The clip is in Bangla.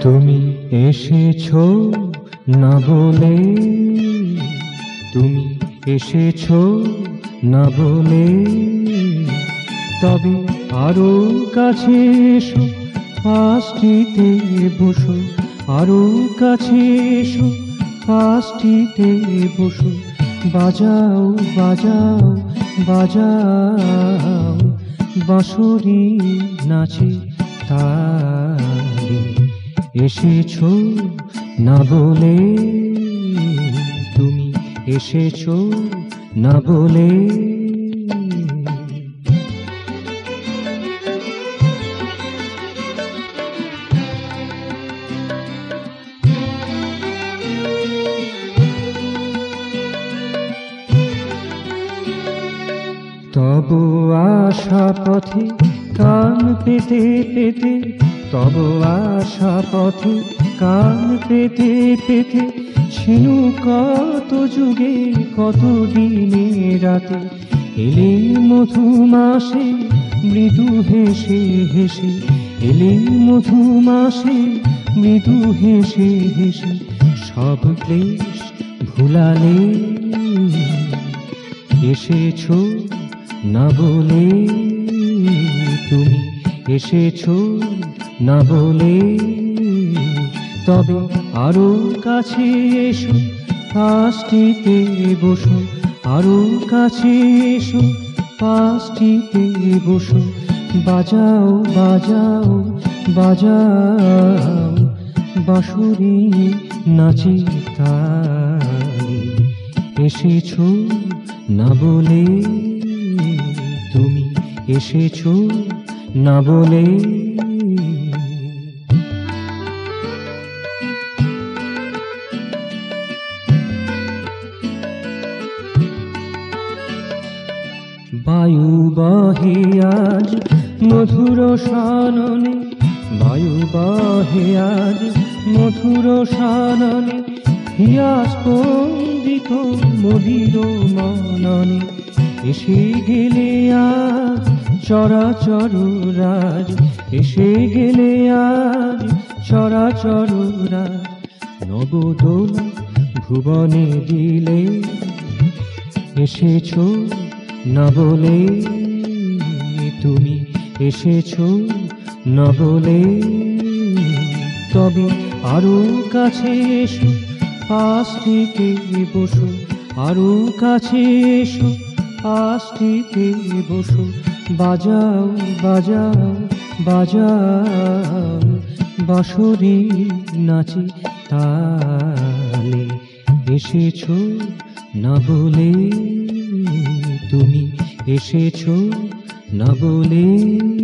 তুমি এসেছো না বলে, তুমি এসেছো না বলে, তবে আরো কাছে এসো, পাশটিতে বসো, আরো কাছে এসো, পাশটিতে বসো, বাজাও বাজাও বাজাও বাঁশরি নাচে তালে। এসেছো না বলে, তুমি এসেছো না বলে। তব আশা পথে কান পেতে পেতে, তব আশা পথে কান পেতে পেতে, ছিনু কত যুগে কত দিনে রাতে, এলে মধু মাসে মৃদু হেসে হেসে, এলে মধু মাসে মৃদু হেসে হেসে, সব ক্লেশ ভুলালে। এসেছো না বলে, তুমি এসেছো না বলে, তবে আরো কাছে এসো, পাশটিতে বসো, আরো কাছে এসো, পাশটিতে বসো, বাজাও বাজাও বাজাও বাঁশরি নাচে তালে। এসেছো না বলে, তুমি এসেছো না বলে। বায়ু বহে আজ মধুর সাননে, বায়ু বহে আজ মধুর সাননে, হিয়া স্পন্দিত মদির মননে। এসে গেলে আজ চরাচর রাজ, এসে গেলে আজ চরাচর রাজ, নবদোলা ভুবনে দিলে। এসেছো না বলে, তুমি এসেছো না বলে, তবে আরো কাছে এসো, পাশটিতে বসো, আরো কাছে এসো, পাশটিতে বসো, বাজাও বাজাও বাজাও বাঁশরি নাচে তালে। এসেছো না বলে, তুমি এসেছো না বলে।